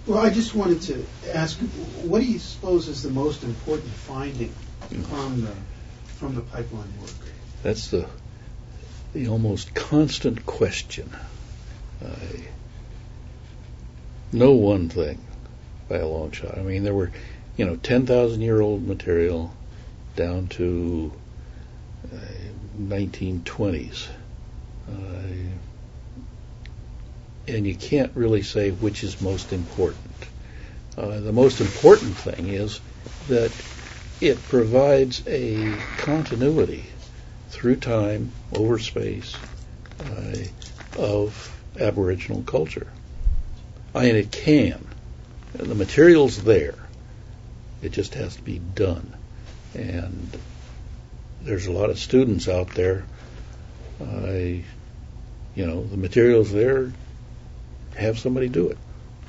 Well, I just wanted to ask, what do you suppose is the most important finding from the pipeline work? That's the almost constant question. No one thing by a long shot. I mean, there were, 10,000-year-old material down to 1920s. And you can't really say which is most important. The most important thing is that it provides a continuity through time, over space, of Aboriginal culture. I mean, it can. The material's there. It just has to be done. And there's a lot of students out there. The material's there. Have somebody do it.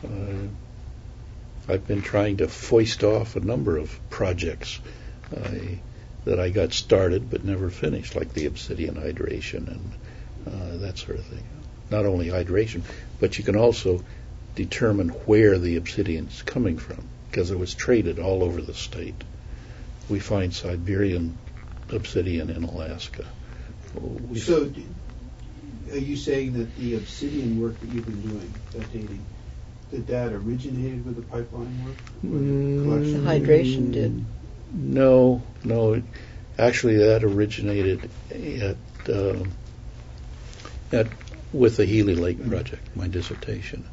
I've been trying to foist off a number of projects that I got started but never finished, like the obsidian hydration and that sort of thing. Not only hydration, but you can also determine where the obsidian is coming from, because it was traded all over the state. We find Siberian obsidian in Alaska. So, are you saying that the obsidian work that you've been doing, that dating, that originated with the pipeline work? The hydration did. No. Actually, that originated with the Healy Lake project, my dissertation.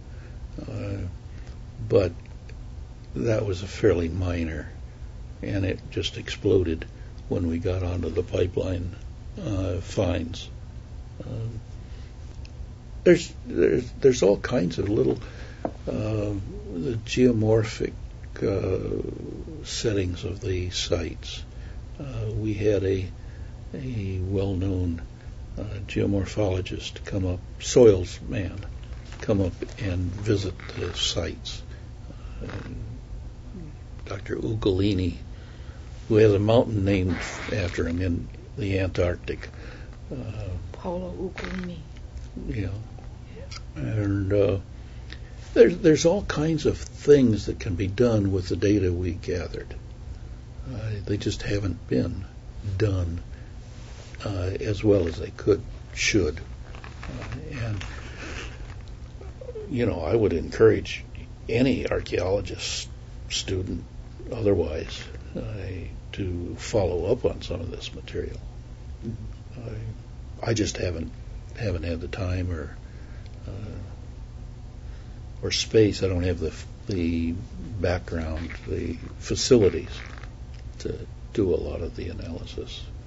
But that was a fairly minor, and it just exploded when we got onto the pipeline finds. There's all kinds of little the geomorphic settings of the sites. We had a well-known geomorphologist come up, soils man, come up and visit the sites. Dr. Ugolini, who has a mountain named after him in the Antarctic. Paulo Ugolini. Yeah. And there's all kinds of things that can be done with the data we gathered. They just haven't been done as well as they should. And I would encourage any archaeologist, student, otherwise, to follow up on some of this material. I just haven't had the time or space. I don't have the background, the facilities to do a lot of the analysis.